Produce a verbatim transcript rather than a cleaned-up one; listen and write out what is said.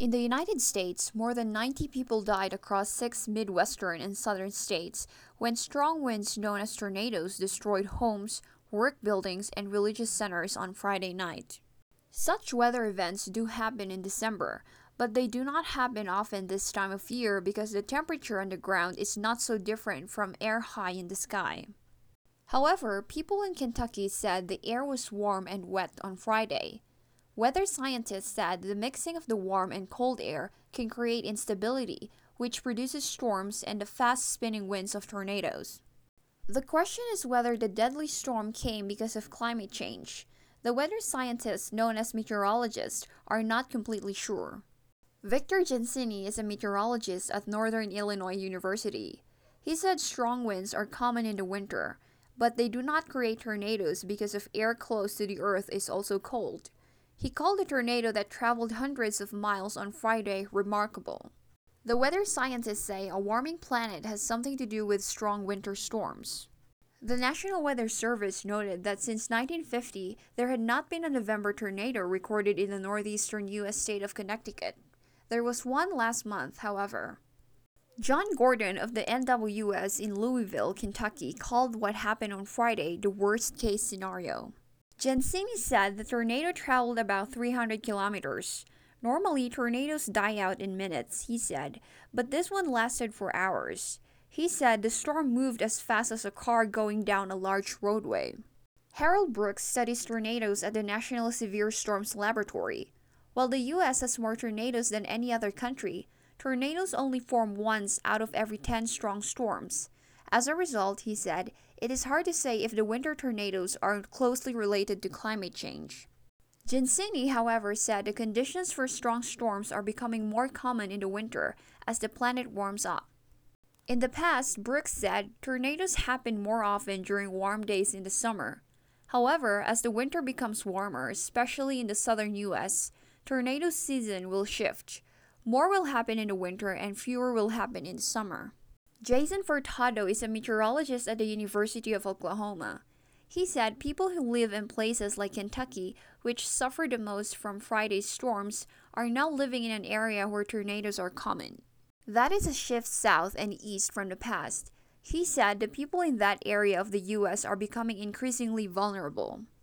In the United States, more than ninety people died across six Midwestern and Southern states when strong winds known as tornadoes destroyed homes, work buildings, and religious centers on Friday night. Such weather events do happen in December, but they do not happen often this time of year because the temperature on the ground is not so different from air high in the sky. However, people in Kentucky said the air was warm and wet on Friday. Weather scientists said the mixing of the warm and cold air can create instability, which produces storms and the fast-spinning winds of tornadoes. The question is whether the deadly storm came because of climate change. The weather scientists, known as meteorologists, are not completely sure. Victor Gensini is a meteorologist at Northern Illinois University. He said strong winds are common in the winter, but they do not create tornadoes because of air close to the earth is also cold. He called the tornado that traveled hundreds of miles on Friday remarkable. The weather scientists say a warming planet has something to do with strong winter storms. The National Weather Service noted that since nineteen fifty, there had not been a November tornado recorded in the northeastern U S state of Connecticut. There was one last month, however. John Gordon of the N W S in Louisville, Kentucky, called what happened on Friday the worst-case scenario. Gensini said the tornado traveled about three hundred kilometers. Normally, tornadoes die out in minutes, he said, but this one lasted for hours. He said the storm moved as fast as a car going down a large roadway. Harold Brooks studies tornadoes at the National Severe Storms Laboratory. While the U S has more tornadoes than any other country, tornadoes only form once out of every ten strong storms. As a result, he said, it is hard to say if the winter tornadoes are closely related to climate change. Gensini, however, said the conditions for strong storms are becoming more common in the winter as the planet warms up. In the past, Brooks said tornadoes happen more often during warm days in the summer. However, as the winter becomes warmer, especially in the southern U S, tornado season will shift. More will happen in the winter and fewer will happen in the summer. Jason Furtado is a meteorologist at the University of Oklahoma. He said people who live in places like Kentucky, which suffer the most from Friday's storms, are now living in an area where tornadoes are common. That is a shift south and east from the past. He said the people in that area of the U S are becoming increasingly vulnerable.